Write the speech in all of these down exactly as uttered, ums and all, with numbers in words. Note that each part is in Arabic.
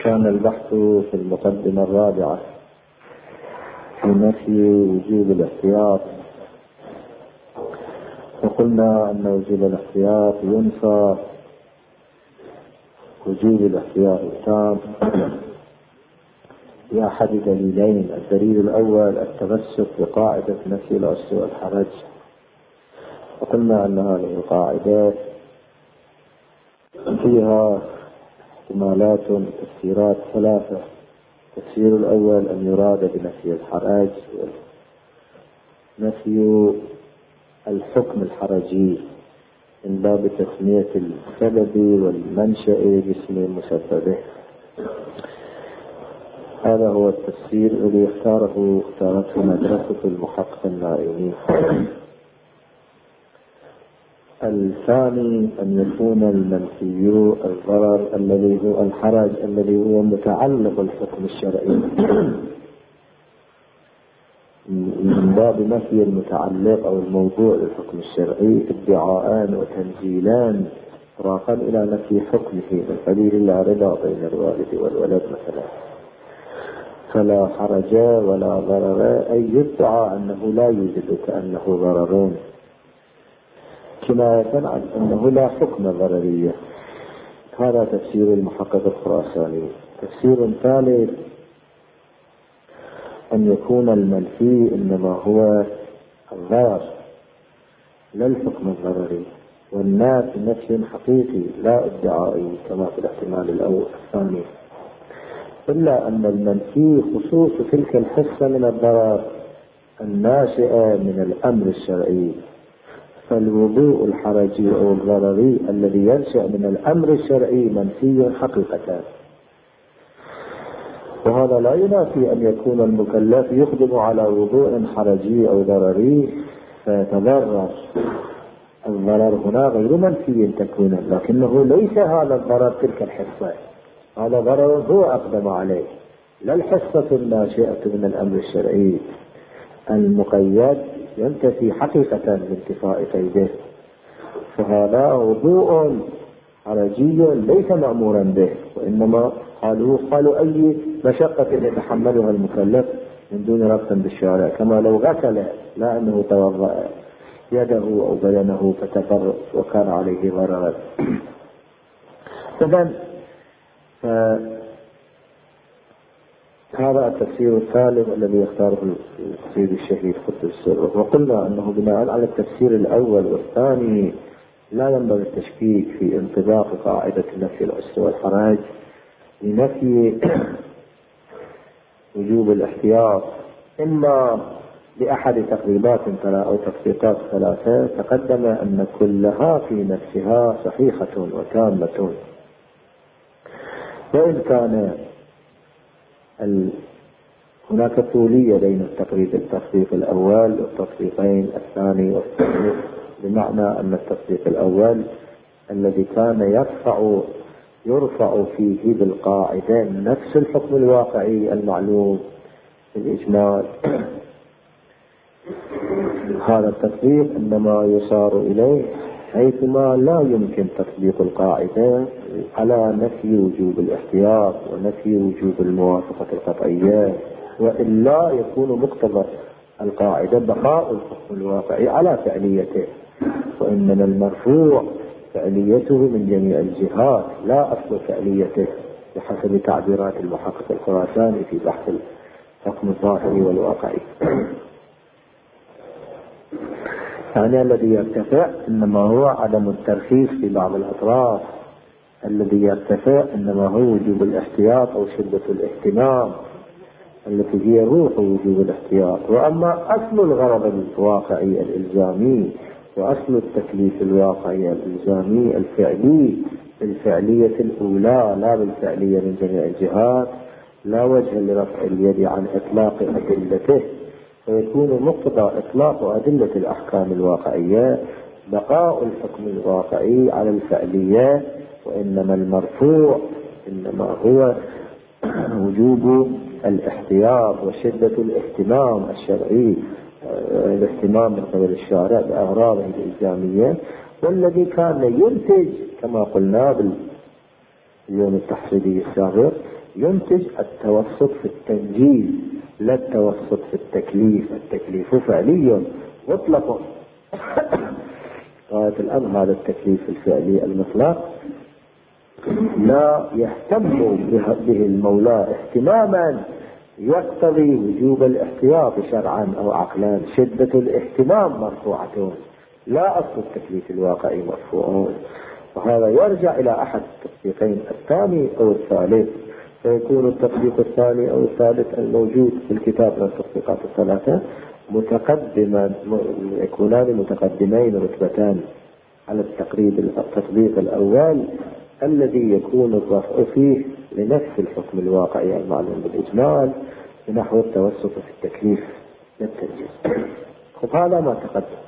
كان البحث في المقدمة الرابعة في نفي وجوب الاحتياط، وقلنا أن وجوب الاحتياط ينفى وجوب الاحتياط التام بأحد دليلين. الدليل الأول التمسك بقاعدة نفي العسر والحرج، وقلنا أن هذه القاعدة فيها احتمالات تفسيرات ثلاثة. التفسير الأول أن يراد بنفي الحرج نفي الحكم الحرجي من باب تسمية السبب والمنشأ باسم مسببه. هذا هو التفسير الذي اختاره اختارته مدرسة المحقق النائمي. الثاني أن يكون المنفي الضرر الذي هو الحرج الذي هو متعلق الحكم الشرعي من باب نفي المتعلق أو الموضوع للحكم الشرعي ادعاءان وتنزيلان راقا إلى نفي حكمه القليل لا رضا بين الوالد والولد مثلا، فلا حرج ولا ضرر، أي يدعى أنه لا يوجد كأنه ضررون، كناية عن أنه لا حكم ضررية. هذا تفسير المحقق الخراساني. تفسير ثالث أن يكون المنفي إنما هو الضرر لا الحكم الضرري، والنافي نفي حقيقي لا ادعائي كما في الاحتمال الأول الثاني، إلا أن المنفي خصوص تلك الحصة من الضرر الناشئة من الأمر الشرعي، فالوضوء الحرجي أو الضرري الذي ينشأ من الأمر الشرعي منفي حقيقة. وهذا لا ينافي أن يكون المكلف يقدم على وضوء حرجي أو ضرري فيتضرر. الضرر هنا غير منفي تكونا، لكنه ليس هذا الضرر تلك الحصة، هذا ضرر هو أقدم عليه، لا الحصة الناشئة من الأمر الشرعي المقيد ينتفي حقيقة بانتفاء قيده. فهذا وضوء حرجي ليس مأمورا به، وإنما قالوا قالوا أي مشقة يتحملها المكلف من دون ربط بالشارع، كما لو غسل لا أنه توضأ يده أو بدنه فتضر وكان عليه ضررا. إذن هذا التفسير الثالث الذي يختاره التفسير الشهيد قدس سره. وقلنا أنه بناء على التفسير الأول والثاني لا ينبغي التشكيك في انطباق قاعدة نفي العسر والحرج لنفي وجوب الاحتياط، إما بأحد تقريبات أو تطبيقات ثلاثة تقدم أن كلها في نفسها صحيحة وتامة، وإن كان هناك طولية بين التقريب التطبيق الأول والتطبيقين الثاني والثالث، بمعنى أن التطبيق الأول الذي كان يرفع يرفع فيه بالقاعدة نفس الحكم الواقعي المعلوم بالإجمال، هذا التطبيق إنما يصار إليه حيثما لا يمكن تطبيق القاعدة على نفي وجوب الاحتياط ونفي وجوب الموافقة القطعية، وإلا يكون مقتضى القاعدة بقاء الحكم الواقعي على فعليته، وإنما المرفوع فعليته من جميع الجهات لا أصل فعليته بحسب تعبيرات المحقق الخراساني في بحث الحكم الظاهري والواقعي. يعني الذي يرتفع إنما هو عدم الترخيص في بعض الأطراف، الذي يرتفع إنما هو وجوب الاحتياط أو شدة الاهتمام التي هي روح وجوب الاحتياط. وأما أصل الغرض الواقعي الإلزامي وأصل التكليف الواقعي الإلزامي الفعلي بالفعلية الأولى لا بالفعلية من جميع الجهات، لا وجه لرفع اليد عن إطلاق أدلته، فيكون مقتضى إطلاق أدلة الأحكام الواقعية بقاء الحكم الواقعي على الفعلية، وإنما المرفوع إنما هو وجوب الاحتياط وشدة الاهتمام الشرعي، الاهتمام من قبل الشارع بأغراضه الإلزامية، والذي كان ينتج كما قلنا باليوم التحصيلي السابق ينتج التوسط في التنجيز لا التوسط في التكليف. التكليف فعلي مطلق غاية الأمر هذا التكليف الفعلي المطلق لا يهتم به المولى اهتماما يقتضي وجوب الاحتياط شرعا أو عقلا. شدة الاهتمام مرفوعة لا أصل التكليف الواقعي مرفوع، وهذا يرجع إلى أحد التطبيقين الثاني أو الثالث، فيكون التطبيق الثاني أو الثالث الموجود في الكتاب من التطبيقات الثلاثة متقدما، يكونان متقدمين رتبتان على التقريب التطبيق الأول الذي يكون الرفع فيه لنفس الحكم الواقعي المعلوم بالإجمال بنحو التوسط في التكليف للتنجيز. وهذا ما تقدم.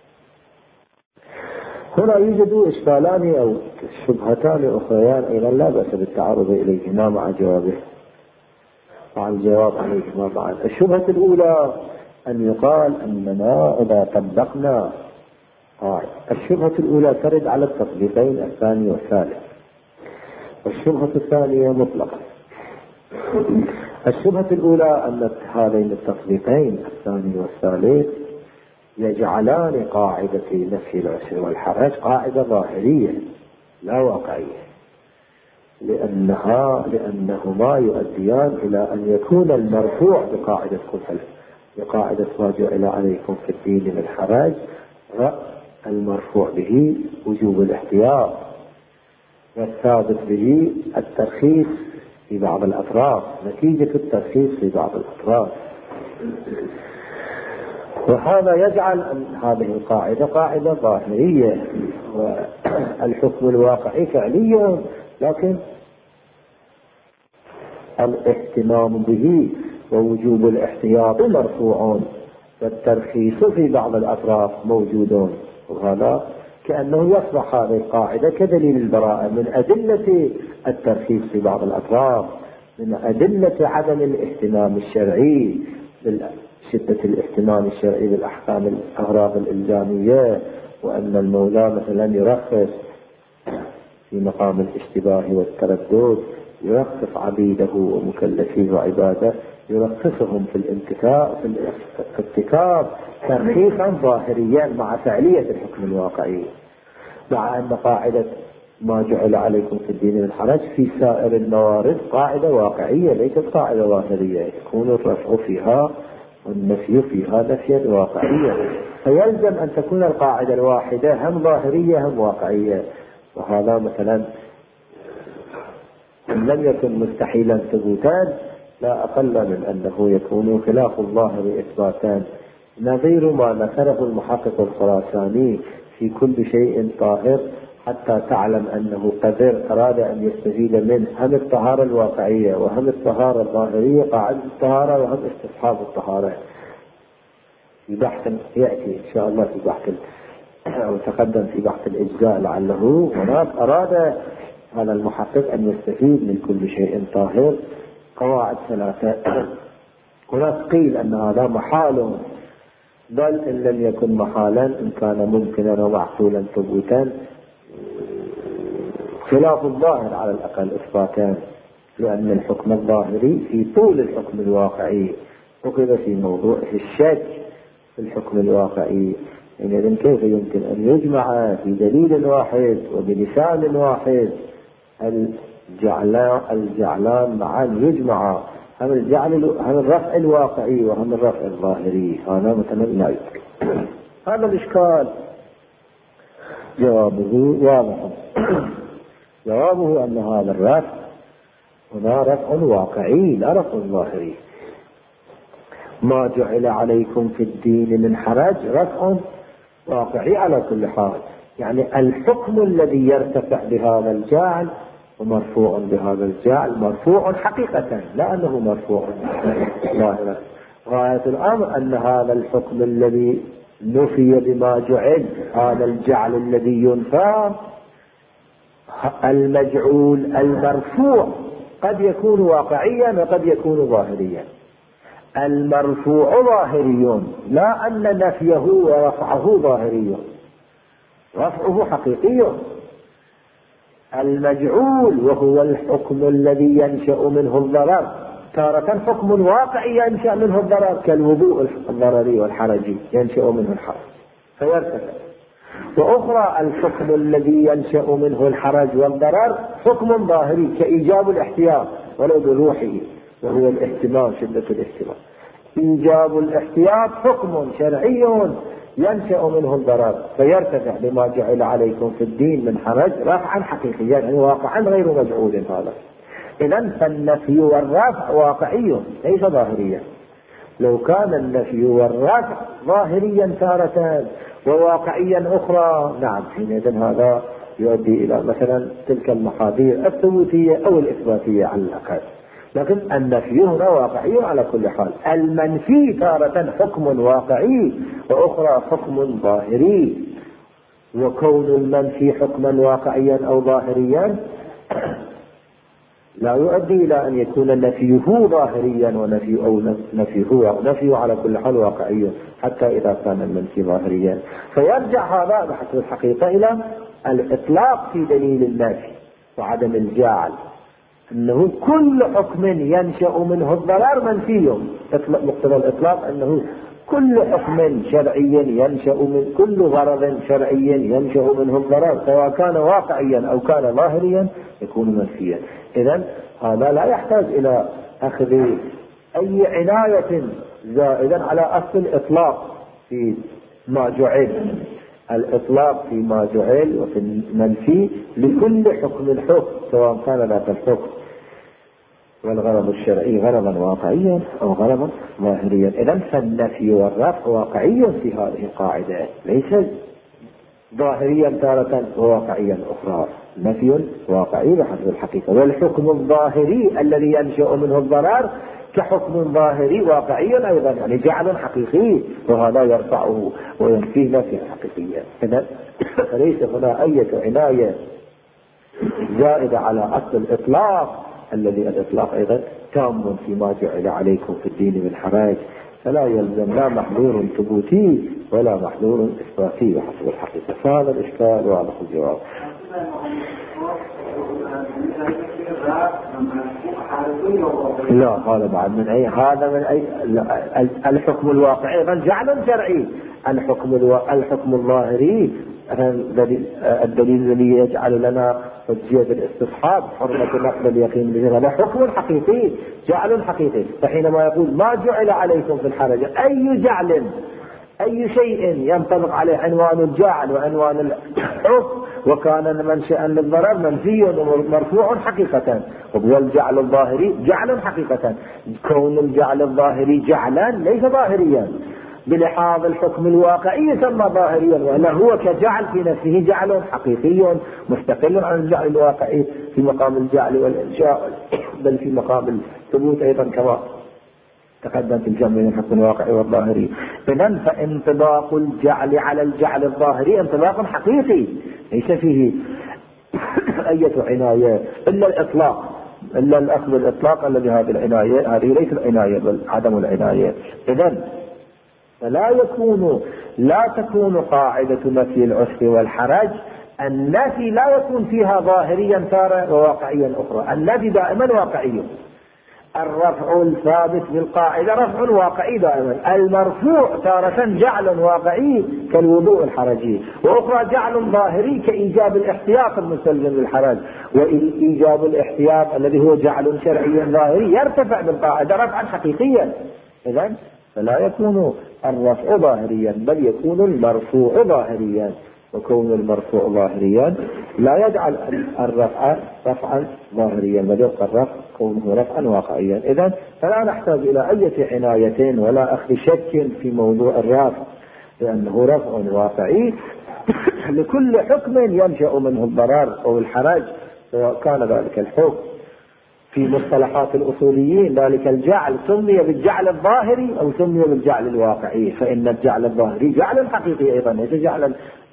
هنا يوجد إشكالان أو شبهتان أخريان أيضا لا بأس بالتعرض إليهما مع جوابه مع الجواب عليهما معا. الشبهة الأولى أن يقال أننا إذا طبقنا آه. الشبهة الأولى ترد على التطبيقين الثاني والثالث، والشبهة الثانية مطلقة. الشبهة الأولى أن هذين التطبيقين الثاني والثالث يجعلان قاعدة نفي العسر والحرج قاعدة ظاهرية لا واقعية، لأنها لأنهما يؤديان إلى أن يكون المرفوع بقاعدة كفل بقاعدة ما جعل عليكم في الدين من حرج المرفوع به وجوب الاحتياط، والثابت به الترخيص في بعض الأطراف، نتيجة الترخيص في بعض الأطراف. وهذا يجعل أن هذه القاعدة قاعدة ظاهرية والحكم الواقعي فعلي، لكن الاهتمام به ووجوب الاحتياط مرفوع والترخيص في بعض الأطراف موجودون. وهذا كأنه يصبح هذه القاعدة كدليل البراءة من أدلة الترخيص في بعض الأطراف، من أدلة عدم الاهتمام الشرعي شدة الاهتمام الشرعي بالأحكام الأغراض الإلزامية، وأن المولى مثلا يرخص في مقام الاشتباه والتردد، يرخص عبيده ومكلفيه وعباده يرخصهم في الانتفاع في الارتكاب ترخيصا ظاهريا مع فعلية الحكم الواقعي، مع أن قاعدة ما جعل عليكم في الدين من حرج في سائر الموارد قاعدة واقعية ليست قاعدة ظاهرية، يكون الرفع فيها والنفي فيها نفيا واقعيا، فيلزم أن تكون القاعدة الواحدة هم ظاهرية هم واقعية. وهذا مثلا إن لم يكن مستحيلا ثبوتان لا أقل من أنه يكون خلاف الظاهر إثباتان، نظير ما ذكره المحقق الخراساني في كل شيء طاهر حتى تعلم أنه قدر أراد أن يستفيد منه هم الطهارة الواقعية وهم الطهارة الظاهرية قاعدة الطهارة وهم استصحاب الطهارة. في بحث يأتي إن شاء الله في بحث أو تقدم في بحث الإجزاء لعله هناك أراد هذا المحقق أن يستفيد من كل شيء طاهر قواعد ثلاثة. هناك قيل أن هذا محال، بل إن لم يكن محالا إن كان ممكنا ومعقولا ثبوتا خلاف الظاهر على الأقل إثباتان، لأن الحكم الظاهري في طول الحكم الواقعي أخذ في موضوع الشك في الحكم الواقعي. يعني كيف يمكن أن يجمع في دليل واحد وبلسان واحد الجعلان الجعلان معا يجمع هم الجعل هم الرفع الواقعي وهم الرفع الظاهري؟ هذا مثلا لا يمكن. هذا الإشكال جوابه واضح. جوابه أن هذا الرفع هنا رفع واقعي لا رفع ظاهري. ما جعل عليكم في الدين من حرج رفع واقعي على كل حال، يعني الحكم الذي يرتفع بهذا الجعل ومرفوع بهذا الجعل مرفوع حقيقة لا أنه مرفوع ظاهرا. غاية الأمر أن هذا الحكم الذي نفي بما جعل هذا الجعل الذي ينفى المجعول المرفوع قد يكون واقعيا وقد يكون ظاهريا. المرفوع ظاهري لا أن نفيه ورفعه ظاهري، رفعه حقيقي المجعول وهو الحكم الذي ينشأ منه الضرر، تارة حكم واقعي ينشأ منه الضرر كالوضوء الضرري والحرجي ينشأ منه الحرج فيرتفع، وأخرى الحكم الذي ينشأ منه الحرج والضرر حكم ظاهري كإيجاب الاحتياط ولو بروحه وهو الاهتمام شدة الاهتمام. إيجاب الاحتياط حكم شرعي ينشأ منه الضرر فيرتفع بما جعل عليكم في الدين من حرج رفعا حقيقيا يعني واقعا غير مجعول هذا. إذن فالنفي والرفع واقعي ليس ظاهريا. لو كان النفي والرفع ظاهريا تارة وواقعيا أخرى نعم حينئذ هذا يؤدي إلى مثلا تلك المحاذير الثبوتية أو الإثباتية على الأقل، لكن النفي هنا واقعي على كل حال. المنفي تارة حكم واقعي وأخرى حكم ظاهري، وكون المنفي حكما واقعيا أو ظاهريا لا يؤدي إلى أن يكون نفيه ظاهريا ونفي أو نفيه نفيه على كل حال واقعي حتى إذا كان المنفي ظاهريا. فيرجع هذا بحسب الحقيقة إلى الإطلاق في دليل النفي وعدم الجعل، أنه كل حكم ينشأ منه الضرر منفي. مقتضى الإطلاق أنه كل حكم شرعي ينشأ من كل غرض شرعي ينشأ منه الضرر سواء كان واقعيا أو كان ظاهريا يكون منفيا. إذن هذا لا يحتاج إلى أخذ أي عناية زائدا على أصل الإطلاق في ما جعل، الإطلاق في ما جعل وفي المنفي لكل حكم الحكم سواء كان ذات الحكم والغرض الشرعي غرضا واقعيا أو غرضا ظاهريا. إذن فالنفي والرفع واقعي في هذه القاعدة ليس ظاهريا تارة وواقعيا أخرى، نفي واقعي بحسب الحقيقة. والحكم الظاهري الذي ينشأ منه الضرر كحكم ظاهري واقعي أيضا يعني جعل حقيقي، وهذا يرفعه وينفيه نفيا حقيقيا. إذن فليس هنا أي عناية زائدة على أصل الإطلاق الذي الإطلاق أيضا تام فيما جعل عليكم في الدين من حرج، فلا يلزم لا محظور ثبوتي ولا محظور إثباتي بحسب الحقيقة. فهذا الإشكال واضح الجواب. لا هذا بعد من أي هذا من أي الحكم الواقعي أيضا جعل شرعي، الحكم الو... الحكم الظاهري الدليل الذي يجعل لنا حجية الاستصحاب حرمة نقل اليقين به هذا حكم حقيقي جعل حقيقي. فحينما يقول ما جعل عليكم في الحرج أي جعل أي شيء ينطبق عليه عنوان الجعل وعنوان الحكم وكان منشأ للضرر منفي ومرفوع حقيقة، وهو الجعل الظاهري جعل حقيقة. كون الجعل الظاهري جعلا ليس ظاهريا بلحاظ الحكم الواقعي يسمى ظاهريا، وأنه هو كجعل في نفسه جعل حقيقي مستقل عن الجعل الواقعي في مقام الجعل والإنشاء بل في مقام الثبوت أيضا كما تقدم في الجمع بين الحكم الواقعي والظاهري. إذن فانطباق الجعل على الجعل الظاهري انطباق حقيقي ليس فيه أي عناية إلا الإطلاق إلا الأخذ الإطلاق الذي هذه العناية هذه ليس العناية بل عدم العناية. إذن فلا يكون لا تكون قاعدة نفي العسر والحرج النفي لا يكون فيها ظاهريا تارة وواقعيا أخرى، النفي دائما واقعي. الرفع الثابت بالقاعدة رفع واقعي دائما، المرفوع تارة جعل واقعي كالوضوء الحرجي، وأخرى جعل ظاهري كإيجاب الاحتياط المستلزم للحرج، وإيجاب الاحتياط الذي هو جعل شرعي ظاهري يرتفع بالقاعدة رفعا حقيقيا. إذن فلا يكون الرفع ظاهريا بل يكون المرفوع ظاهريا، وكون المرفوع ظاهريا لا يجعل الرفع رفعا ظاهريا بل يبقى الرفع كونه رفعا واقعيا. إذن فلا نحتاج إلى أي عناية ولا أخذ شك في موضوع الرفع لأنه رفع واقعي لكل حكم ينشأ منه الضرر أو الحرج سواء كان ذلك الحكم في مصطلحات الأصوليين ذلك الجعل سمي بالجعل الظاهري أو سمي بالجعل الواقعي، فإن الجعل الظاهري جعل حقيقي أيضا ليس جعلا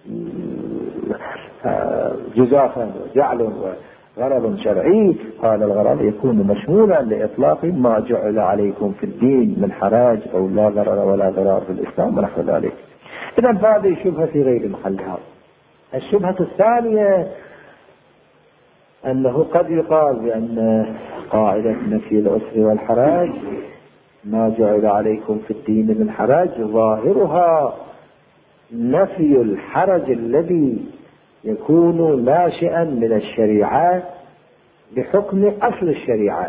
جزافا جعل غرض شرعي. هذا الغرض يكون مشمولا لإطلاق ما جعل عليكم في الدين من حرج أو لا ضرر ولا ضرار في الإسلام ونحو ذلك. إذن هذه شبهة في غير محلها. الشبهة الثانية أنه قد يقال بأن قاعدة نفي العسر والحرج ما جعل عليكم في الدين من حرج ظاهرها نفي الحرج الذي يكون ناشئا من الشريعة بحكم أصل الشريعة.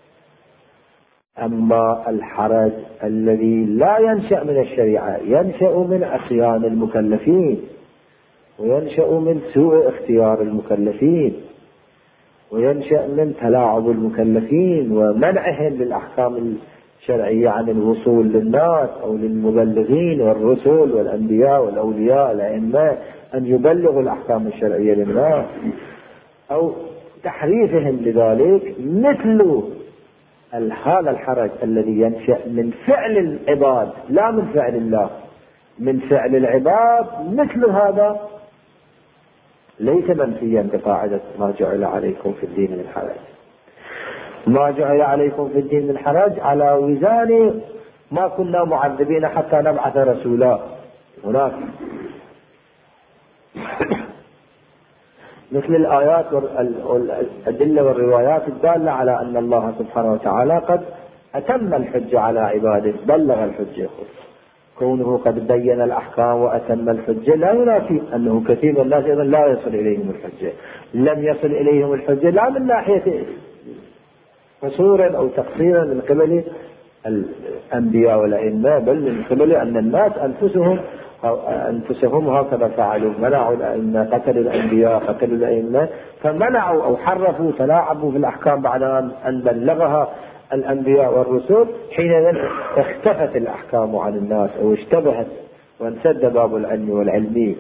أما الحرج الذي لا ينشأ من الشريعة ينشأ من عصيان المكلفين، وينشأ من سوء اختيار المكلفين، وينشأ من تلاعب المكلفين ومنعهم للأحكام الشرعية عن الوصول للناس أو للمبلغين والرسل والأنبياء والأولياء الأئمة أن يبلغوا الأحكام الشرعية للناس، أو تحريفهم لذلك، مثل هذا الحرج الذي ينشأ من فعل العباد لا من فعل الله، من فعل العباد، مثل هذا ليس منفيا بقاعدة ما جعل عليكم في الدين من حرج. ما جعل عليكم في الدين من حرج على وزان ما كنا معذبين حتى نبعث رسولا. هناك مثل الآيات والأدلة والروايات الدالة على أن الله سبحانه وتعالى قد أتم الحجة على عباده، بلغ الحجة. كونه قد بين الأحكام وأتم الحجة لا ينافي أنه كثير من الناس أيضا لا يصل إليهم الحجة، لم يصل إليهم الحجة لا من ناحية قصورا أو تقصيرا من قبل الأنبياء والأئمة، بل من قبل أن الناس أنفسهم أنفسهم هكذا فعلوا، منعوا الأئمة، قتلوا الأنبياء، قتلوا الأئمة، فمنعوا أو حرفوا تلاعبوا في الأحكام بعد أن بلغها الأنبياء والرسل. حينئذ اختفت الأحكام عن الناس أو اشتبهت وانسد باب العلم والعلمي.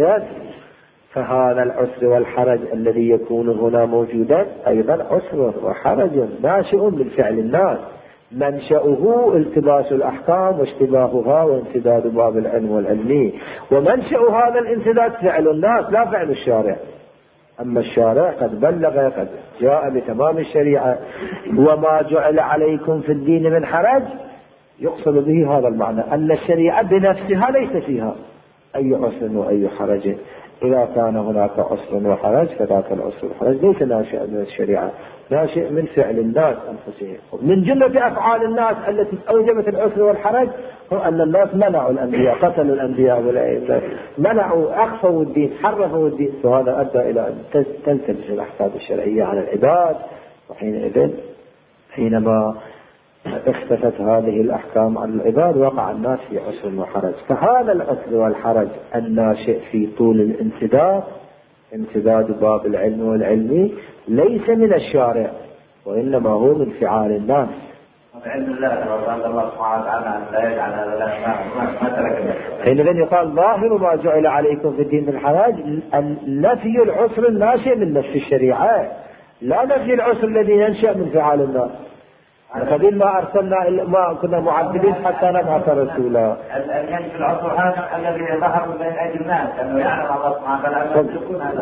فهذا العسر والحرج الذي يكون هنا موجودا أيضا عسر وحرج ناشئ من فعل الناس، منشأه التباس الأحكام واشتباهها وانسداد باب العلم والعلمي، ومنشأ هذا الانسداد فعل الناس لا فعل الشارع. أما الشارع قد بلغ، قد جاء بتمام الشريعة. وما جعل عليكم في الدين من حرج يقصد به هذا المعنى، أن الشريعة بنفسها ليس فيها أي عسر وأي حرج. إذا كان هناك عسر وحرج فذاك العسر والحرج ليس ناشئ من الشريعة، ناشئ من فعل الناس أنفسهم. من جملة أفعال الناس التي أوجبت العسر والحرج هو أن الناس منعوا الأنبياء، قتلوا الأنبياء والأئمة، منعوا، أخفوا الدين، حرفوا الدين، وهذا أدى إلى أن تلتبس الأحكام الشرعية على العباد. وحينئذ حينما اختفت هذه الأحكام عن العباد وقع الناس في عسر وحرج. فهذا العسر والحرج الناشئ في طول الانسداد، انسداد باب العلم والعلمي، ليس من الشارع وإنما هو من فعال الناس. بعلم الله وقال الله سبحانه وتعالى لا يجعل هذا ما ترك. حينئذ يقال ظاهر ما جعل عليكم في الدين من الحرج نفي العسر الناشئ من نفس الشريعة، لا نفي العسر الذي ينشأ من فعال الناس. قبل ما أرسلنا ما كنا معذبين حتى نبعث رسولا. اليد في العصر هذا الذي ظهر بين أيدي الناس أنه يعلم الله سبحانه وتعالى أن يكون هذا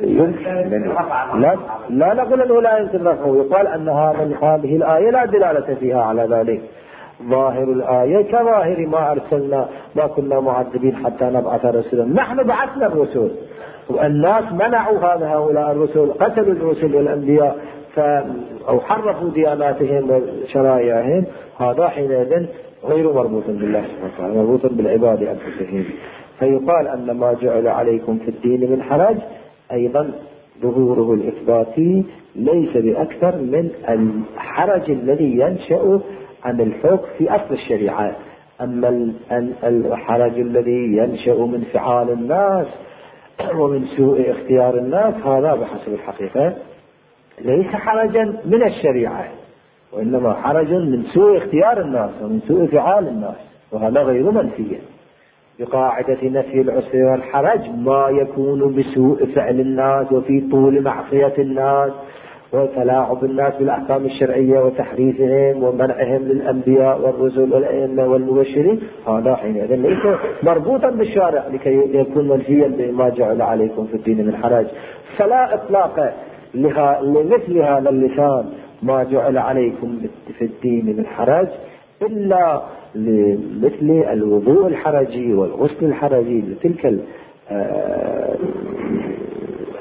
الأمر. لا لا نقول أنه لا يمكن رفعه، يقال أن هذه الآية لا دلالة فيها على ذلك. ظاهر الآية كظاهر ما أرسلنا ما كنا معذبين حتى نبعث رسولا. نحن بعثنا الرسل والناس منعوا هذا هؤلاء الرسل، قتلوا الرسل والأنبياء أو حرفوا دياناتهم وشرائعهم. هذا حينئذ غير مربوط بالله سبحانه وتعالى، مربوط بالعباد أنفسهم. فيقال أن ما جعل عليكم في الدين من حرج أيضا ظهوره الإثباتي ليس بأكثر من الحرج الذي ينشأ عن الحكم في أصل الشريعة. أما الحرج الذي ينشأ من فعال الناس ومن سوء اختيار الناس هذا بحسب الحقيقة ليس حرجا من الشريعة، وإنما حرج من سوء اختيار الناس ومن سوء فعال الناس، وهذا غير منفي. بقاعدة نفي العسر والحرج ما يكون بسوء فعل الناس وفي طول معصية الناس وتلاعب الناس بالأحكام الشرعية وتحريفهم ومنعهم للأنبياء والرسل والأئمة والمبشرين، هذا حينئذ ليس مربوطا بالشارع لكي يكون منفيا بما جعل عليكم في الدين من حرج. فلا إطلاق لمثل هذا اللسان ما جعل عليكم في الدين من حرج إلا لمثل الوضوء الحرجي والغسل الحرجي، لتلك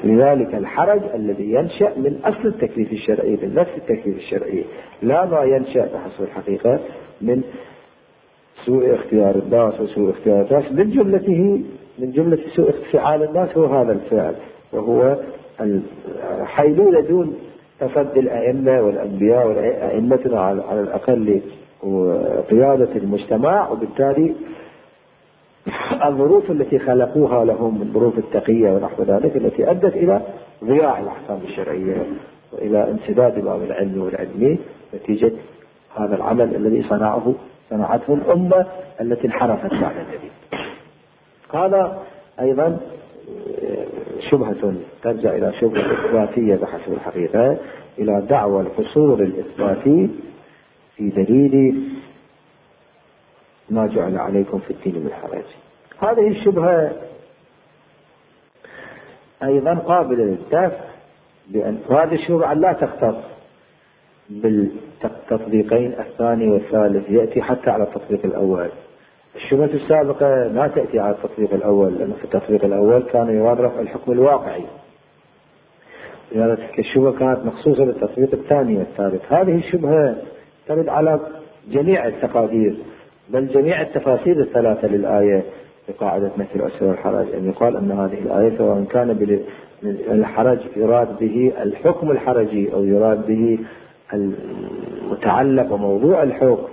لذلك الحرج الذي ينشأ من أصل التكليف الشرعي، من نفس التكليف الشرعي، لا ما ينشأ بحسب الحقيقة من سوء اختيار الناس وسوء اختيار الناس. من جملته من جملة سوء فعال الناس هو هذا الفعل، وهو الحيلولة دون تصدي الأئمة والأنبياء والأئمتنا على الأقل وقيادة المجتمع، وبالتالي الظروف التي خلقوها لهم من ظروف التقية ونحو ذلك التي أدت إلى ضياع الأحكام الشرعية وإلى انسداد باب العلم والعلمي نتيجة هذا العمل الذي صنعه صنعته الأمة التي انحرفت بعد ذلك. هذا أيضا شبهة ترجع إلى شبهة إثباتية بحسب الحقيقة، إلى دعوى القصور الإثباتي في دليل ما جعل عليكم في الدين من حرج. هذه الشبهة أيضا قابلة للدفع، بأن هذه الشبهة لا تختص بالتطبيقين الثاني والثالث، يأتي حتى على التطبيق الأول. الشبهة السابقة لا تأتي على التطبيق الأول، لأن في التطبيق الأول كان يراد رفع الحكم الواقعي، لذلك الشبهة كانت مخصوصة بالتطبيق الثاني والثالث. هذه الشبهة ترد على جميع التقادير بل جميع التفاسير الثلاثة للآية بقاعدة نفي العسر والحرج، أن يقال أن هذه الآية سواء كان الحرج يراد به الحكم الحرجي أو يراد به المتعلق وموضوع الحكم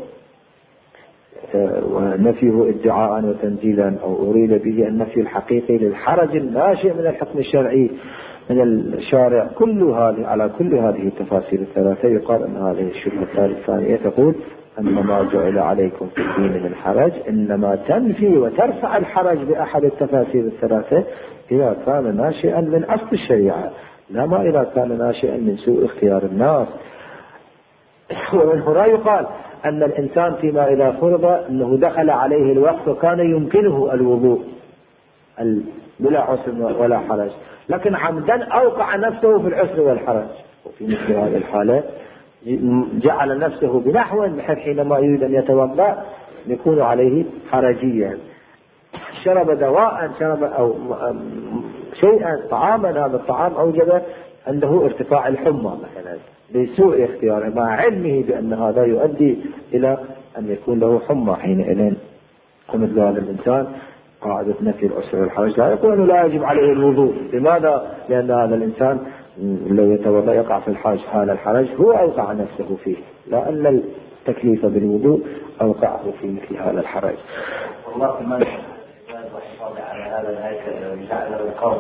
ونفيه ادعاء وتنزيلا، أو أريد به النفي الحقيقي للحرج الناشئ من الحكم الشرعي من الشارع. كل هذه على كل هذه التفاسير الثلاثة يقال أن هذه الشبهة الثانية تقول أن ما جعل عليكم في الدين من حرج إنما تنفي وترفع الحرج بأحد التفاسير الثلاثة إذا كان ناشئا من أصل الشريعة، لا ما إذا كان ناشئا من سوء اختيار الناس. ومن لا يقال أن الإنسان فيما إذا فرض أنه دخل عليه الوقت وكان يمكنه الوضوء بلا عسر ولا حرج، لكن عمدا أوقع نفسه في العسر والحرج، وفي مثل هذه الحالة جعل نفسه بنحو بحيث حينما يريد أن يتوضأ يكون عليه حرجيا. شرب دواء شرب أو شيئا طعاما، هذا الطعام أوجب عنده ارتفاع الحمى مثلا بسوء اختياره مع علمه بأن هذا يؤدي إلى أن يكون له حمى حينئذ. ومثل هذا الإنسان قاعدة نفي العسر والحرج لا يقول أنه لا يجب عليه الوضوء. لماذا؟ لأن هذا الإنسان لو يتوضأ يقع في الحرج، هذا الحرج هو أوقع نفسه فيه، لا أن التكليف بالوضوء أوقعه في مثل هذا الحرج. والله ما يحافظ على هذا الهيكل جعل القول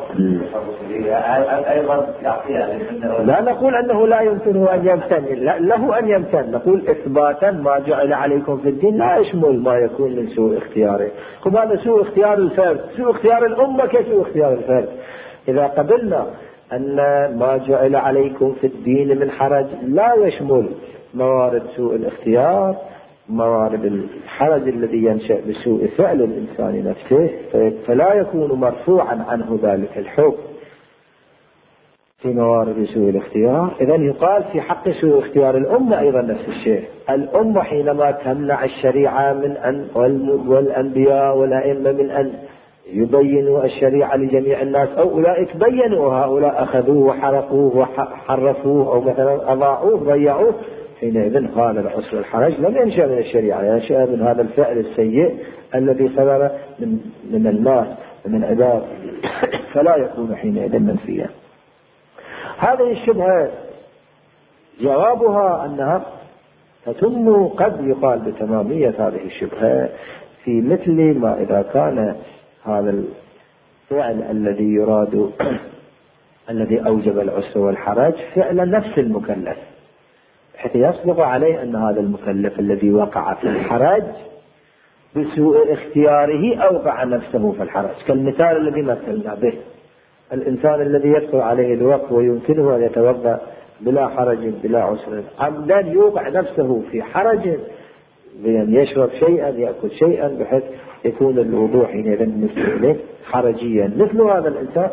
أيضا يعطيها. لا نقول أنه لا يمكنه أن يمتن، له أن يمتن، نقول إثباتا ما جعل عليكم في الدين لا يشمل ما يكون من سوء اختياره. خب هذا سوء اختيار الفرد، سوء اختيار الأمة كسوء اختيار الفرد. إذا قبلنا أن ما جعل عليكم في الدين من حرج لا يشمل موارد سوء الاختيار، موارد الحرج الذي ينشأ بسوء فعل الإنسان نفسه، فلا يكون مرفوعا عنه ذلك الحكم في موارد سوء الاختيار. إذن يقال في حق سوء اختيار الأمة أيضا نفس الشيء. الأمة حينما تمنع الشريعة من أن والأنبياء والأئمة من أن يبينوا الشريعة لجميع الناس، أو أولئك بينوا هؤلاء أخذوه وحرقوه وحرفوه أو مثلا أضاعوه ضيعوه، حينئذ هذا العسر والحرج لم ينشأ من الشريعة، ينشأ من هذا الفعل السيء الذي صدر من من الناس ومن عباد، فلا يكون حينئذ منفيا. هذه الشبهة جوابها أنها تتم قد يقال بتمامية هذه الشبهة في مثل ما إذا كان هذا الفعل الذي يراد الذي أوجب العسر والحرج فعل نفس المكلف، حتى يصدق عليه أن هذا المكلف الذي وقع في الحرج بسوء اختياره أوقع نفسه في الحرج، كالمثال الذي مثلنا به، الإنسان الذي يدخل عليه الوقت ويمكنه أن يتوضأ بلا حرج بلا عسر عمدا يوقع نفسه في حرج بأن يشرب شيئا يأكل شيئا بحيث يكون الوضوء حينئذ مثله حرجيا. مثل هذا الإنسان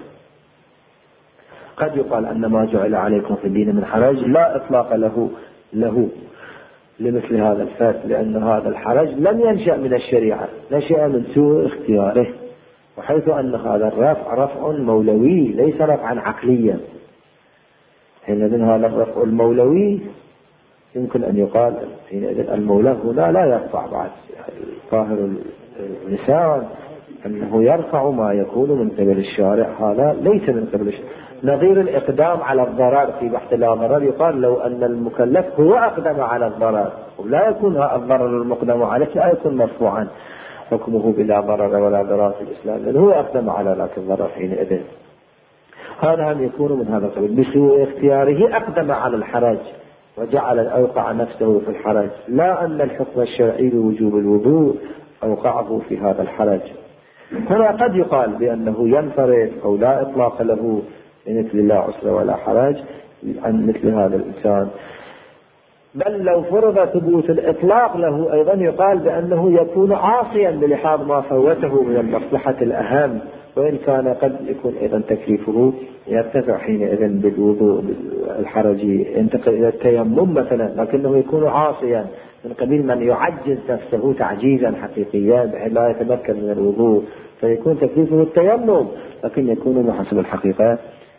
قد يقال أن ما جعل عليكم في الدين من حرج لا إطلاق له له لمثل هذا الفعل، لأن هذا الحرج لم ينشأ من الشريعة، نشأ من سوء اختياره، وحيث أن هذا الرفع رفع مولوي ليس رفعا عقليا، حينئذ هذا الرفع المولوي يمكن أن يقال حينئذ المولى هنا لا يرفع بعد ظاهر اللسان أنه يرفع ما يكون من قبل الشارع، هذا ليس من قبل الشارع. نظير الإقدام على الضرر في بحث لا ضرر يقال لو أن المكلف هو أقدم على الضرر ولا يكون الضرر المقدم عليه لا يكون مرفوعا حكمه بلا ضرر ولا ضرر في الإسلام، لأنه هو أقدم على ذاك الضرر حينئذ. هذا هم يكون من هذا القبيل بسوء اختياره أقدم على الحرج وجعل أوقع نفسه في الحرج، لا أن الحكم الشرعي بوجوب الوضوء أوقعه في هذا الحرج. هنا قد يقال بأنه ينفرد أو لا إطلاق له مثل لا عسر ولا حرج عن مثل هذا الإنسان، بل لو فرض ثبوت الإطلاق له أيضا يقال بأنه يكون عاصيا بلحاظ ما فوته من المصلحة الأهم، وإن كان قد يكون أيضا تكليفه يرتفع حينئذ بالوضوء الحرج ينتقل إلى التيمم مثلا، لكنه يكون عاصيا من قبيل من يعجز نفسه تعجيزا حقيقيا بحيث لا يتمكن من الوضوء، فيكون تكليفه التيمم لكن يكون بحسب الحقيقة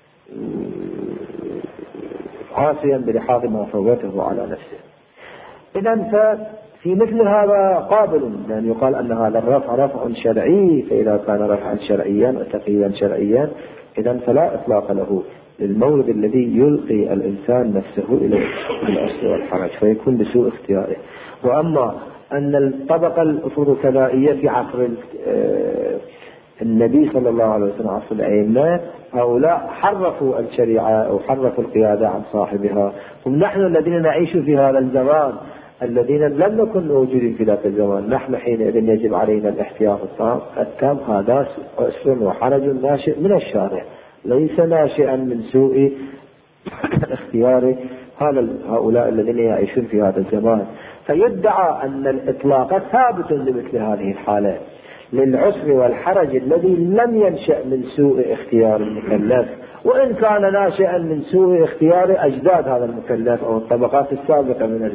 عاصيا بلحاظ ما فوته على نفسه. إذن ففي مثل هذا قابل لأن يقال أن هذا الرفع رفع شرعي، فإذا كان رفعا شرعيا وتقييدا شرعيا إذن فلا إطلاق له للمورد الذي يلقي الإنسان نفسه إلى الأصل والحرج فيكون بسوء اختياره. وأما أن الطبقة الفروثنائية في عصر النبي صلى الله عليه وسلم عصر الأئمة هؤلاء حرفوا الشريعة أو حرفوا القيادة عن صاحبها، هم نحن الذين نعيش في هذا الزمان الذين لم نكن موجودين في ذاك الزمان، نحن حينئذ يجب علينا الاحتياط التام. هذا أسر وحرج ناشئ من الشارع ليس ناشئا من سوء اختيار هؤلاء الذين يعيشون في هذا الزمان. فيدعى أن الإطلاق ثابت لمثل هذه الحالة للعسر والحرج الذي لم ينشأ من سوء اختيار المكلف، وإن كان ناشئا من سوء اختيار أجداد هذا المكلف أو الطبقات السابقة من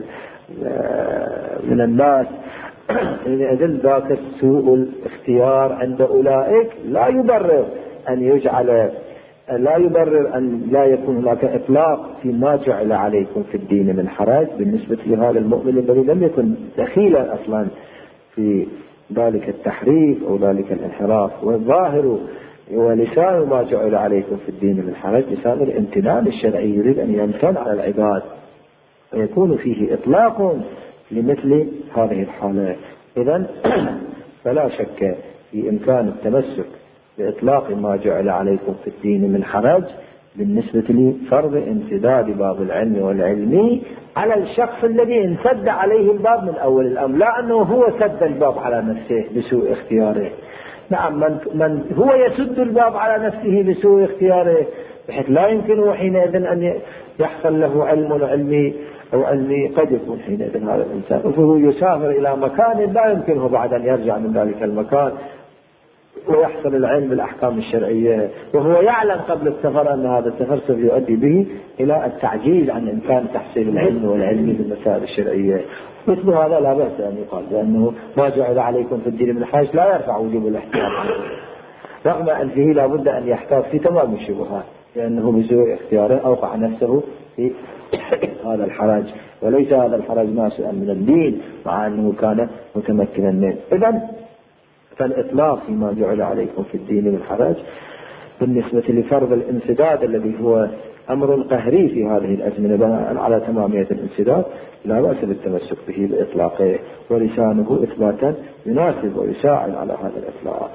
من الناس. إذن ذاك سوء الاختيار عند أولئك لا يبرر أن يجعل لا يبرر أن لا يكون هناك إطلاق فيما جعل عليكم في الدين من حرج بالنسبة لهذا المؤمن الذي لم يكن دخيلا أصلا في ذلك التحريف أو ذلك الانحراف. والظاهر ولسان ما جعل عليكم في الدين من حرج لسان الامتنان الشرعي يريد أن يمتن على العباد ويكون فيه إطلاق لمثل هذه الحالة. إذن فلا شك في إمكان التمسك بإطلاق ما جعل عليكم في الدين من حرج بالنسبة لفرض امتداد باب العلم والعلمي على الشخص الذي انسد عليه الباب من أول الأمر، لا أنه هو سد الباب على نفسه بسوء اختياره. نعم من, من هو يسد الباب على نفسه بسوء اختياره بحيث لا يمكنه حينئذ أن يحصل له علم علمي أو علمي، قد يكون حينئذ هذا الإنسان وهو يسافر إلى مكان لا يمكنه بعد أن يرجع من ذلك المكان ويحصل العلم بالأحكام الشرعية، وهو يعلم قبل السفر أن هذا السفر سوف يؤدي به إلى التعجيز عن إمكان تحصيل العلم والعلم بالمسائل الشرعية. مثل هذا لا بأس أن يقال لأنه ما جعل عليكم في الدين من حرج لا يرفع وجوب الاحتياط رغم أن فيه لا بد أن يحتاط في تمام الشبهات لأنه بسوء اختياره أوقع نفسه في هذا الحرج، وليس هذا الحرج ناشئا من الدين مع أنه كان متمكنا منه. إذن فالإطلاق فيما جعل عليكم في الدين من حرج بالنسبة لفرض الانسداد الذي هو أمر قهري في هذه الأزمنة بناء على تمامية الانسداد لا بأس بالتمسك به بإطلاقه، ولسانه إثباتا يناسب ويساعد على هذا الإطلاق.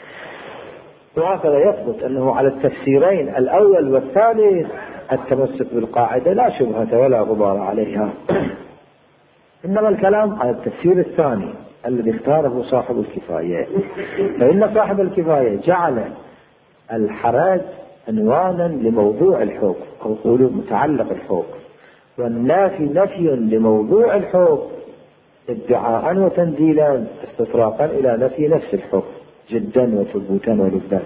وهكذا يثبت أنه على التفسيرين الأول والثالث التمسك بالقاعدة لا شبهة ولا غبار عليها، إنما الكلام على التفسير الثاني الذي اختاره صاحب الكفاية. فإن صاحب الكفاية جعل الحرج عنوانا لموضوع الحكم أو قولوا متعلق الحكم، والنافي نفي لموضوع الحكم ادعاء وتنزيلا استطراقا إلى نفي نفس الحكم جدا وثبوتا ولدا.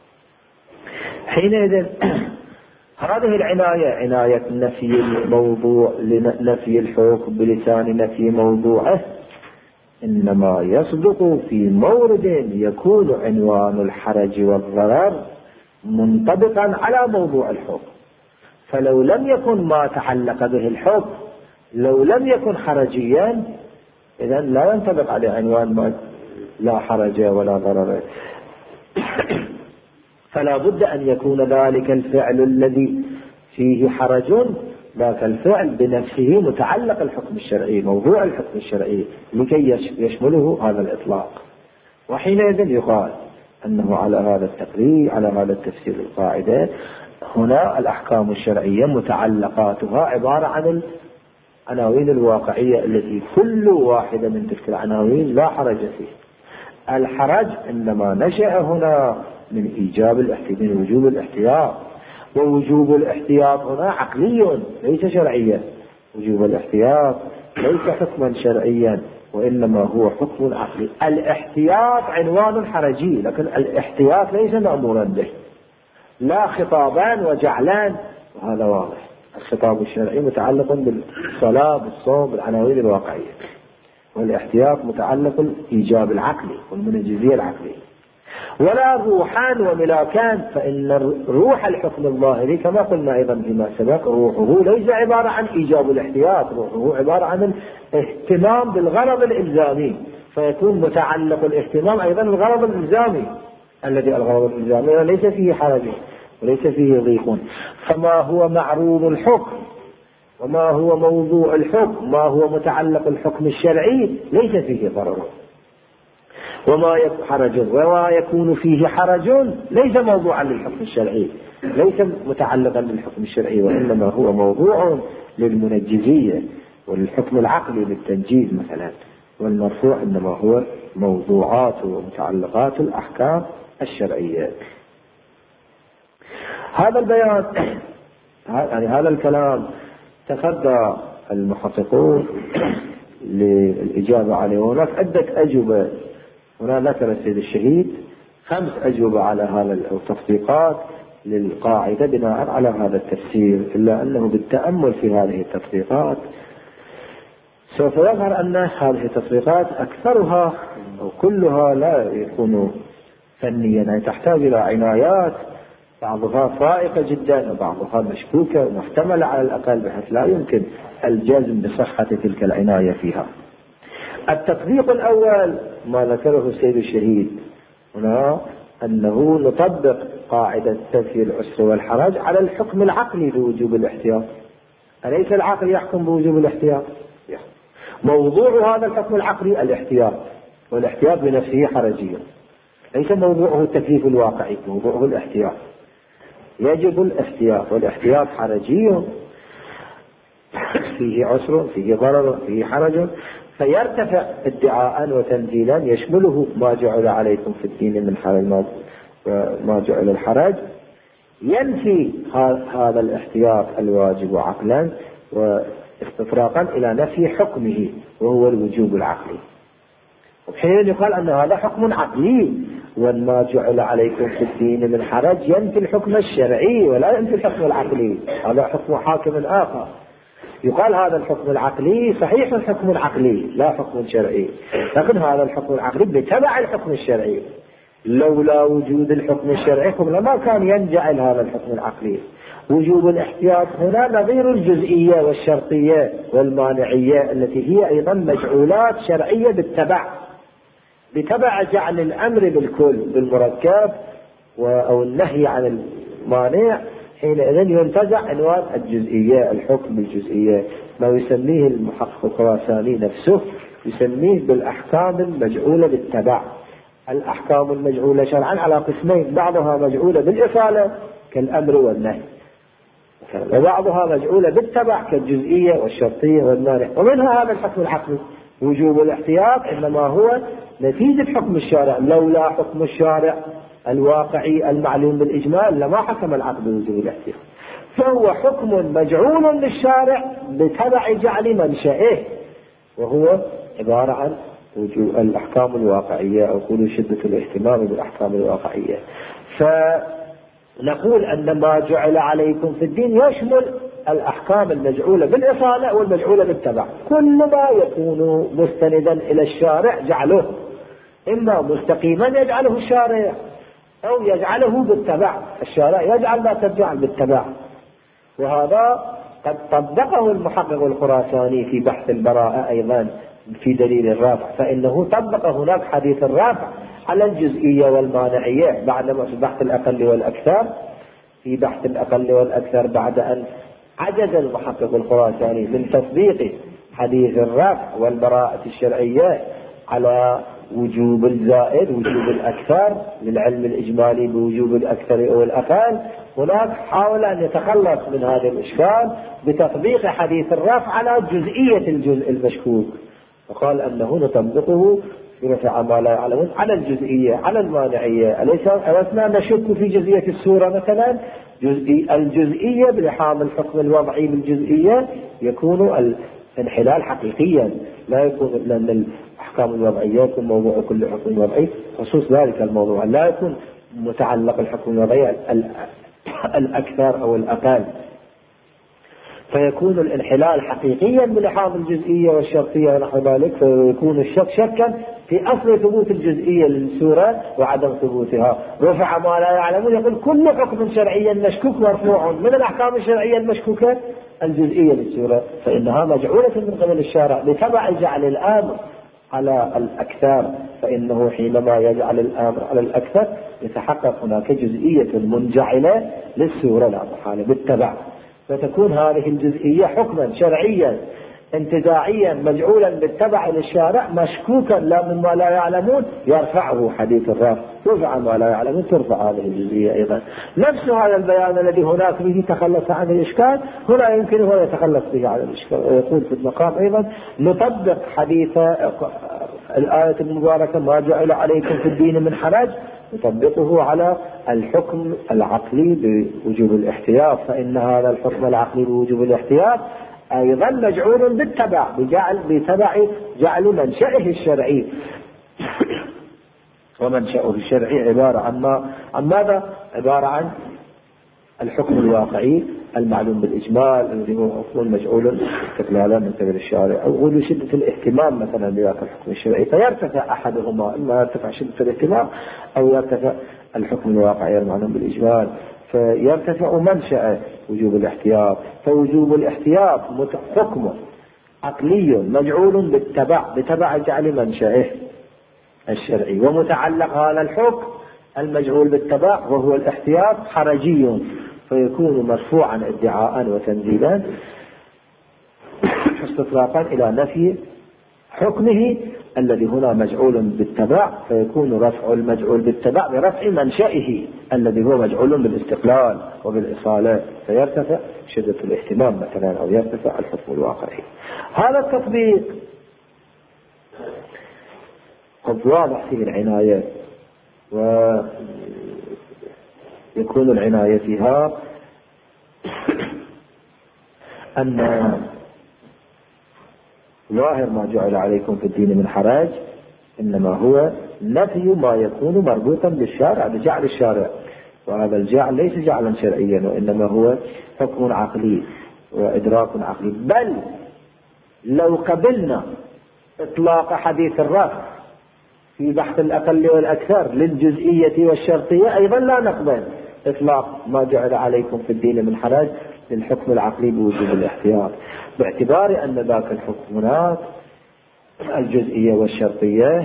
حينئذ هذه العناية عناية نفي الموضوع لنفي الحكم بلسان نفي موضوعه إنما يصدق في مورد يكون عنوان الحرج والضرر منطبقا على موضوع الحكم. فلو لم يكن ما تعلق به الحكم، لو لم يكن حرجيا، إذن لا ينطبق عليه عنوان ما لا حرج ولا ضرر. فلا بد أن يكون ذلك الفعل الذي فيه حرج ذاك الفعل بنفسه متعلق الحكم الشرعي، موضوع الحكم الشرعي، لكي يشمله هذا الإطلاق. وحينئذ يقال أنه على هذا التقرير، على هذا التفسير القاعدة، هنا الأحكام الشرعية متعلقاتها عبارة عن العناوين الواقعية التي كل واحدة من تلك العناوين لا حرج فيه. الحرج إنما نشأ هنا من إيجاب الاحتياط، من وجوب الاحتياط، ووجوب الاحتياط هنا عقلي ليس شرعيا. وجوب الاحتياط ليس حكما شرعيا، وإنما هو حكم عقلي. الاحتياط عنوان حرجي، لكن الاحتياط ليس مأمورا به، لا خطابان وجعلان، وهذا واضح. الخطاب الشرعي متعلق بالصلاة، بالصوم، بالعناوين الواقعية، والاحتياط متعلق بالإيجاب العقلي والمنجزية العقلية. ولا روحان وملاكان، فإن روح الحكم الظاهري كما قلنا أيضا فيما سبق روحه ليس عبارة عن إيجاب الاحتياط، روحه عبارة عن الاهتمام بالغرض الإلزامي، فيكون متعلق الاهتمام أيضا بالغرض الإلزامي، الذي الغرض الإلزامي ليس فيه حرج وليس فيه ضيق. فما هو معروض الحكم وما هو موضوع الحكم، ما هو متعلق الحكم الشرعي، ليس فيه ضرر وما يكون حرج، وما يكون فيه حرج ليس موضوعا للحكم الشرعي، ليس متعلقا بالحكم الشرعي، وإنما هو موضوع للمنجزية وللحكم العقلي للتنجيز مثلا. والمرفوع إنما هو موضوعات ومتعلقات الأحكام الشرعية. هذا البيان يعني هذا الكلام تخطى المحققون للإجابة عليه. هناك عدة أجوبة. هنا ذكر السيد الشهيد خمس أجوبة على هذا التطبيقات للقاعدة بناء على هذا التفسير، إلا أنه بالتأمل في هذه التطبيقات سوف يظهر أن هذه التطبيقات أكثرها أو كلها لا يكون فنيا، يعني تحتاج إلى عنايات، بعضها فائقة جدا وبعضها مشكوكة ومحتملة على الأقل، بحيث لا يمكن الجزم بصحة تلك العناية فيها. التطبيق الأول ما ذكره السيد الشهيد هنا، أنه نطبق قاعدة تنفي العسر والحرج على الحكم العقلي بوجوب الاحتياط. أليس العقل يحكم بوجوب الاحتياط؟ موضوع هذا الحكم العقلي الاحتياط، والاحتياط بنفسه حرجي، ليس موضوعه التكليف الواقعي، موضوعه الاحتياط. يجب الاحتياط، والاحتياط حرجي، فيه عسر، فيه ضرر، فيه حرج، فيرتفع ادعاء وتنزيلا يشمله ما جعل عليكم في الدين من حرج، ما جعل الحرج، ينفي هذا الاحتياط الواجب عقلا واستطراقا إلى نفي حكمه وهو الوجوب العقلي. وحين يقال أن هذا حكم عقلي، وما جعل عليكم في الدين من حرج ينفي الحكم الشرعي ولا ينفي الحكم العقلي، هذا حكم حاكم آخر. يقال هذا الحكم العقلي صحيح الحكم العقلي لا حكم شرعي، لكن هذا الحكم العقلي بتبع الحكم الشرعي، لولا وجود الحكم الشرعي لما كان ينجعل هذا الحكم العقلي. وجوب الاحتياط هنا نظير الجزئية والشرطية والمانعية التي هي أيضا مجعولات شرعية بالتبع، بتبع جعل الأمر بالكل بالمركب أو النهي عن المانع، حينئذ ينتزع عنوان الجزئية، الحكم بالجزئية، ما يسميه المحقق الخراساني نفسه يسميه بالأحكام المجعولة بالتبع. الأحكام المجعولة شرعا على قسمين، بعضها مجعولة بالإصالة كالأمر والنهي، وبعضها مجعولة بالتبع كالجزئية والشرطية والمانع. ومنها هذا الحكم العقلي. وجوب الاحتياط إنما هو نتيجة حكم الشارع، لولا حكم الشارع الواقعي المعلوم بالإجمال لما حكم العقل بوجوب الاحتياط، فهو حكم مجعول للشارع بتبع جعل منشأه، وهو عبارة عن وجوب الأحكام الواقعية أو قولوا شدة الاهتمام بالأحكام الواقعية. فنقول أن ما جعل عليكم في الدين يشمل الأحكام الأحكام المجعولة بالإصالة والمجعولة بالتبع، كل ما يكون مستندا إلى الشارع جعله، إما مستقيما يجعله الشارع أو يجعله بالتبع، الشارع يجعل لا تجعل بالتبع. وهذا قد طبقه المحقق الخراساني في بحث البراءة أيضا في دليل الرافع، فإنه طبق هناك حديث الرافع على الجزئية والمانعية بعد بحث الأقل والأكثر. في بحث الأقل والأكثر بعد أن عجز المحقق الخراساني من تطبيق حديث الرفع والبراءة الشرعية على وجوب الزائد وجوب الأكثر للعلم الإجمالي بوجوب الأكثر أو الأقل، هناك حاول أن يتخلص من هذا الإشكال بتطبيق حديث الرفع على جزئية الجزء المشكوك، وقال أنه نطبقه برفع ما لا يعلمون على الجزئية على المانعية. أليس ألسنا نشك في جزئية السورة مثلا؟ جزئي الجزئية بلحام الحكم الوضعي بالجزئية يكون الانحلال حقيقيا، لا يكون لأن الأحكام الوضعية يكون موضوع كل حكم وضعي خصوص ذلك الموضوع، لا يكون متعلق الحكم الوضعي الأكثر أو الأقل، فيكون الانحلال حقيقيا بلحاظ الجزئية والشرطية ونحو ذلك، فيكون الشك شكا في أصل ثبوت الجزئية للسورة وعدم ثبوتها. رفع ما لا يعلمون يقول كل حكم شرعي مشكوك مرفوع من الأحكام الشرعية المشكوكة الجزئية للسورة، فإنها مجعولة من قبل الشارع بتبع جعل الأمر على الأكثر، فإنه حينما يجعل الأمر على الأكثر يتحقق هناك جزئية منجعلة للسورة لا محالة بالتبع، فتكون هذه الجزئية حكما شرعيا انتزاعيا مجعولا بالتبع للشارع مشكوكا لا مما لا يعلمون يرفعه حديث الرفع، يرفع ما لا يعلمون ترفع هذه الجزئية أيضا. نفس هذا البيان الذي هناك به تخلص عن الإشكال هنا يمكن هو يتخلص به عن الإشكال، ويقول في المقام أيضا نطبق حديث الآية المباركة ما جعل عليكم في الدين من حرج، نطبقه على الحكم العقلي بوجوب الاحتياط، فإن هذا الحكم العقلي بوجوب الاحتياط أيضا مجعول بالتبع بجعل بتبع جعل منشأه الشرعي ومنشأه الشرعي عبارة عن ما عن ماذا؟ عبارة عن الحكم الواقعي المعلوم بالإجمال الذي هو حكم مجعول استقلالا من قبل الشارع أو لشدة الاهتمام مثلا بذاك الحكم الشرعي، فيرتفع أحدهما، إما يرتفع شدة الاهتمام أو يرتفع الحكم الواقعي المعلوم بالإجمال، فيرتفع منشأ وجوب الاحتياط. فوجوب الاحتياط حكم عقلي مجعول بالتبع بتبع جعل منشأه الشرعي، ومتعلق هذا الحكم المجعول بالتبع وهو الاحتياط حرجي، فيكون مرفوعا ادعاء وتنزيلا استطلاقا إلى نفي حكمه الذي هنا مجعول بالتبع، فيكون رفع المجعول بالتبع برفع منشئه الذي هو مجعول بالاستقلال وبالإصالة، فيرتفع شدة الاهتمام مثلا أو يرتفع الحكم الواقعي. هذا التطبيق قد واضح فيه العناية، ويكون العناية فيها أن ظاهر ما جعل عليكم في الدين من حرج إنما هو نفي ما يكون مربوطا بالشارع بجعل الشارع، وهذا الجعل ليس جعلا شرعيا وإنما هو حكم عقلي وإدراك عقلي. بل لو قبلنا إطلاق حديث الرفع في بحث الأقل والأكثر للجزئية والشرطية أيضا لا نقبل إطلاق ما جعل عليكم في الدين من حرج للحكم العقلي بوجوب الاحتياط، باعتبار أن ذاك الحكم هناك الجزئية والشرطية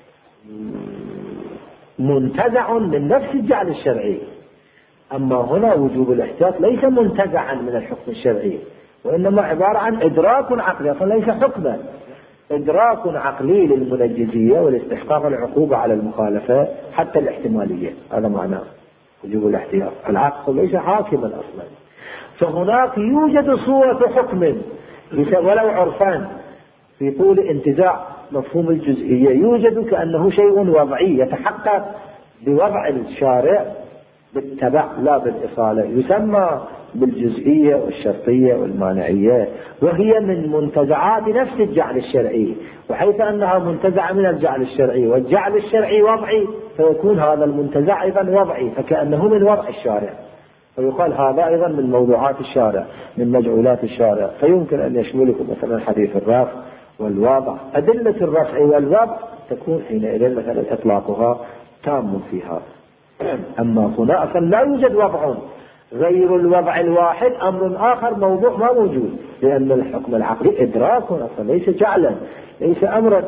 منتزع من نفس الجعل الشرعي، أما هنا وجوب الاحتياط ليس منتزعا من الحكم الشرعي وإنما عبارة عن إدراك عقلي، فليس حكما، إدراك عقلي للمنجزية والاستحقاق العقوبة على المخالفة حتى الاحتمالية، هذا معناه وجوب الاحتياط. العقل ليس حاكما أصلا، فهناك يوجد صورة حكم ولو عرفان في طول انتزاع مفهوم الجزئية، يوجد كأنه شيء وضعي يتحقق بوضع الشارع بالتبع لا بالإصالة، يسمى بالجزئية والشرطية والمانعية، وهي من منتزعات نفس الجعل الشرعي، وحيث أنها منتزعة من الجعل الشرعي والجعل الشرعي وضعي فيكون هذا المنتزع أيضا وضعي، فكأنه من وضع الشارع ويقال هذا أيضا من موضوعات الشارع، من مجعولات الشارع، فيمكن أن يشملكم مثلا حديث الرفع والوضع. أدلة الرفع والوضع تكون حينئذ مثلا إطلاقها تام فيها. أما هنا فلا يوجد وضع غير الوضع الواحد، أمر آخر موضوع ما موجود، لأن الحكم العقلي إدراك أصلا ليس جعلا، ليس أمرا،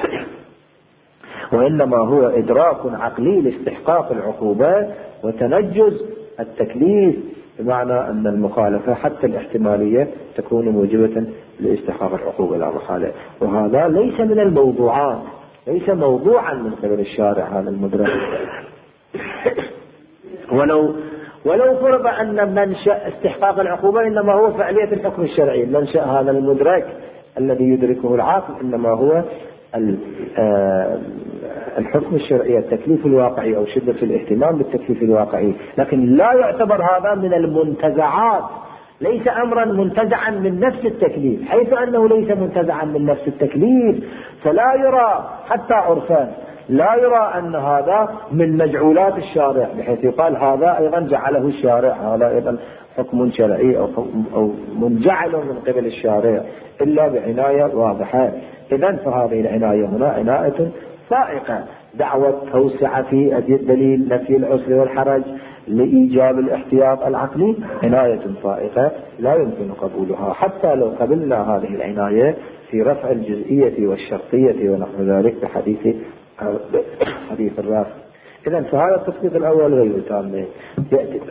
وإنما هو إدراك عقلي لاستحقاق العقوبات وتنجز التكليف، بمعنى أن المخالفة حتى الاحتمالية تكون موجبة لاستحقاق العقوبة لا محالة. وهذا ليس من الموضوعات، ليس موضوعا من قبل الشارع هذا المدرك. ولو ولو فرض أن منشأ استحقاق العقوبة إنما هو فعلية الحكم الشرعي، منشأ هذا المدرك الذي يدركه العاقل إنما هو الحكم الشرعي، التكليف الواقعي أو شدة الاهتمام بالتكليف الواقعي، لكن لا يعتبر هذا من المنتزعات، ليس أمرا منتزعا من نفس التكليف، حيث أنه ليس منتزعا من نفس التكليف فلا يرى حتى عرفان، لا يرى أن هذا من مجعولات الشارع، بحيث يقال هذا أيضا جعله الشارع، هذا أيضا حكم شرعي أو منجعل من قبل الشارع، إلا بعناية واضحة. إذن فهذه العناية هنا عناية فائقة. دعوة توسعة في دليل نفي العسر والحرج لإيجاب الاحتياط العقلي عناية فائقة لا يمكن قبولها، حتى لو قبلنا هذه العناية في رفع الجزئية والشرطية ونحو ذلك بحديث حديث الرافع. إذن فهذا التطبيق الأول غير تام.